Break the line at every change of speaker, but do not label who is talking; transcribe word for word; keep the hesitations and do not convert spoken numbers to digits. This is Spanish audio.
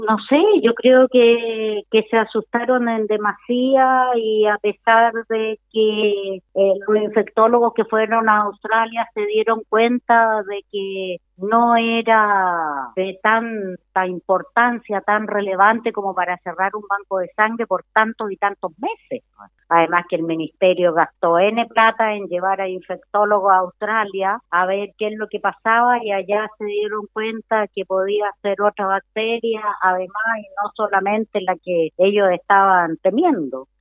No sé, yo creo que, que se asustaron en demasía y a pesar de que eh, los infectólogos que fueron a Australia se dieron cuenta de que no era de tanta importancia, tan relevante como para cerrar un banco de sangre por tantos y tantos meses. Además que el ministerio gastó N plata en llevar a infectólogos a Australia a ver qué es lo que pasaba y allá se dieron cuenta que podía ser otra bacteria, además, y no solamente la que ellos estaban temiendo.